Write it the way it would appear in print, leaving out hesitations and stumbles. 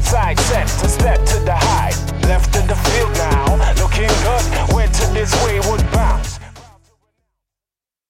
side set to step to the high. Left in the field